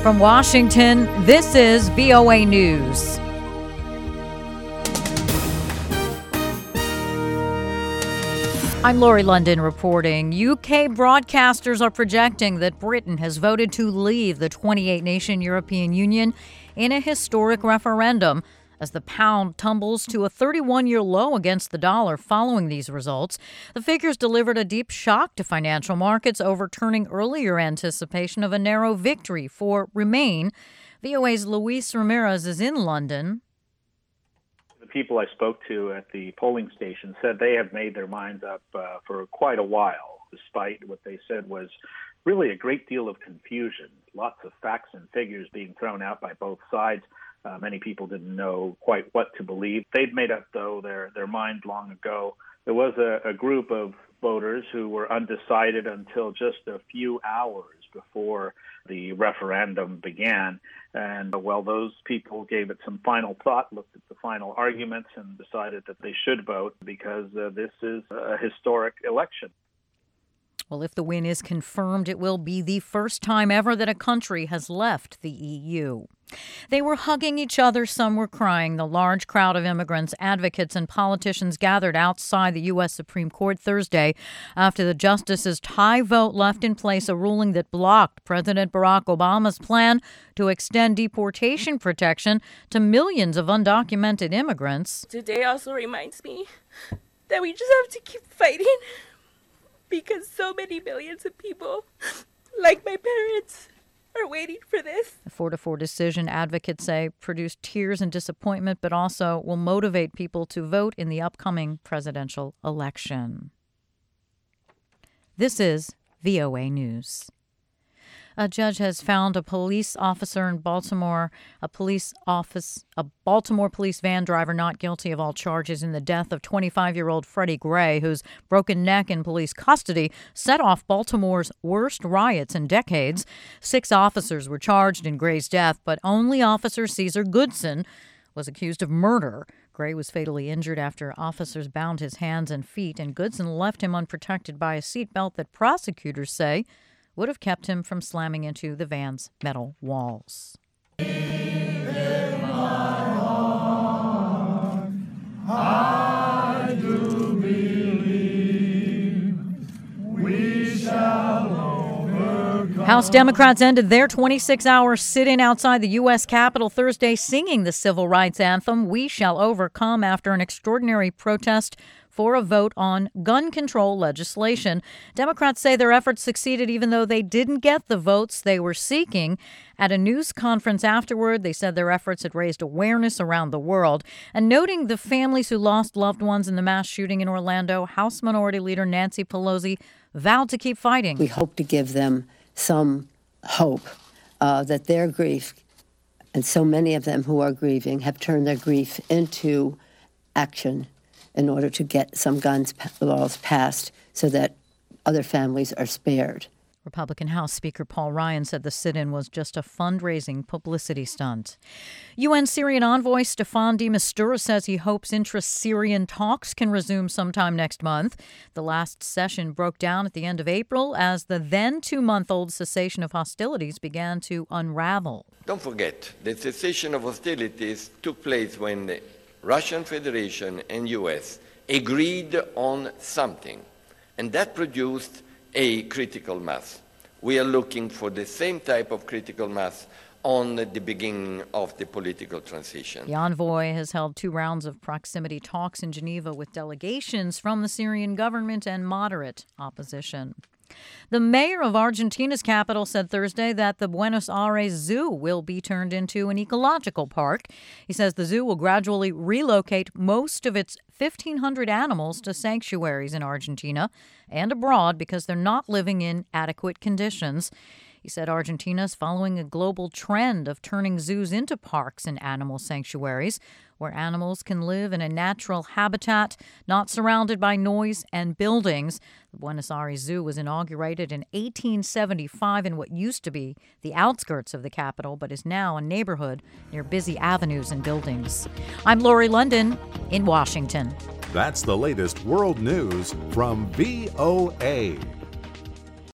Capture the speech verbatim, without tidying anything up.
From Washington, this is V O A News. I'm Lori London reporting. U K broadcasters are projecting that Britain has voted to leave the twenty-eight nation European Union in a historic referendum as the pound tumbles to a thirty-one-year low against the dollar following these results. The figures delivered a deep shock to financial markets, overturning earlier anticipation of a narrow victory for Remain. V O A's Luis Ramirez is in London. The people I spoke to at the polling station said they have made their minds up uh, for quite a while, despite what they said was really a great deal of confusion, lots of facts and figures being thrown out by both sides. Uh, many people didn't know quite what to believe. They'd made up, though, their, their mind long ago. There was a, a group of voters who were undecided until just a few hours before the referendum began. And, well, those people gave it some final thought, looked at the final arguments, and decided that they should vote because uh, this is a historic election. Well, if the win is confirmed, it will be the first time ever that a country has left the E U. They were hugging each other, some were crying. The large crowd of immigrants, advocates, and politicians gathered outside the U S Supreme Court Thursday after the justices' tie vote left in place a ruling that blocked President Barack Obama's plan to extend deportation protection to millions of undocumented immigrants. Today also reminds me that we just have to keep fighting because so many millions of people, like my parents, are waiting for this. The four to four decision, advocates say, produced tears and disappointment, but also will motivate people to vote in the upcoming presidential election. This is V O A News. A judge has found a police officer in Baltimore, a police office, a Baltimore police van driver not guilty of all charges in the death of twenty-five-year-old Freddie Gray, whose broken neck in police custody set off Baltimore's worst riots in decades. Six officers were charged in Gray's death, but only Officer Caesar Goodson was accused of murder. Gray was fatally injured after officers bound his hands and feet, and Goodson left him unprotected by a seatbelt that prosecutors say would have kept him from slamming into the van's metal walls. In my heart, I do believe we shall overcome. House Democrats ended their twenty-six hour sit-in outside the U S Capitol Thursday singing the civil rights anthem, "We Shall Overcome," after an extraordinary protest for a vote on gun control legislation. Democrats say their efforts succeeded even though they didn't get the votes they were seeking. At a news conference afterward, they said their efforts had raised awareness around the world. And noting the families who lost loved ones in the mass shooting in Orlando, House Minority Leader Nancy Pelosi vowed to keep fighting. We hope to give them some hope uh, that their grief, and so many of them who are grieving, have turned their grief into action in order to get some guns laws passed so that other families are spared. Republican House Speaker Paul Ryan said the sit-in was just a fundraising publicity stunt. U N Syrian envoy Staffan de Mistura says he hopes intra-Syrian talks can resume sometime next month. The last session broke down at the end of April as the then two-month-old cessation of hostilities began to unravel. Don't forget, the cessation of hostilities took place when the Russian Federation and U S agreed on something, and that produced a critical mass. We are looking for the same type of critical mass on the beginning of the political transition. The envoy has held two rounds of proximity talks in Geneva with delegations from the Syrian government and moderate opposition. The mayor of Argentina's capital said Thursday that the Buenos Aires Zoo will be turned into an ecological park. He says the zoo will gradually relocate most of its fifteen hundred animals to sanctuaries in Argentina and abroad because they're not living in adequate conditions. He said Argentina is following a global trend of turning zoos into parks and animal sanctuaries where animals can live in a natural habitat, not surrounded by noise and buildings. The Buenos Aires Zoo was inaugurated in eighteen seventy-five in what used to be the outskirts of the capital, but is now a neighborhood near busy avenues and buildings. I'm Lori London in Washington. That's the latest world news from V O A.